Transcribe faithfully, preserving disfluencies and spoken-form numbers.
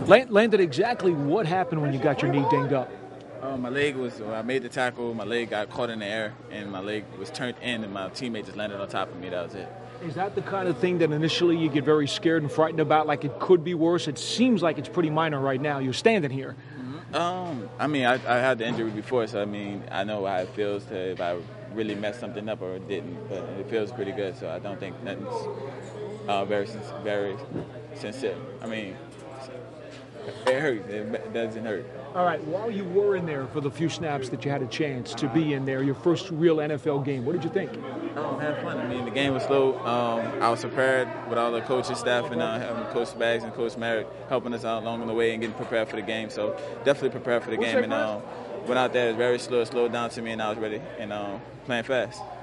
Landon, exactly what happened when you got your knee dinged up? Oh, my leg was, when I made the tackle, my leg got caught in the air, and my leg was turned in, and my teammate just landed on top of me. That was it. Is that the kind of thing that initially you get very scared and frightened about, like it could be worse? It seems like it's pretty minor right now. You're standing here. Mm-hmm. Um, I mean, I, I had the injury before, so, I mean, I know how it feels to if I really messed something up or didn't, but it feels pretty good, so I don't think nothing's uh, very, very sincere. I mean, it hurts. It doesn't hurt. All right, while you were in there for the few snaps that you had a chance to be in there, your first real N F L game, what did you think? Oh, I had fun. I mean, the game was slow. Um, I was prepared with all the coaching staff and uh, having Coach Bags and Coach Merritt helping us out along the way and getting prepared for the game. So definitely prepared for the game. And um, went out there, it was very slow, it slowed down to me, and I was ready and um, playing fast.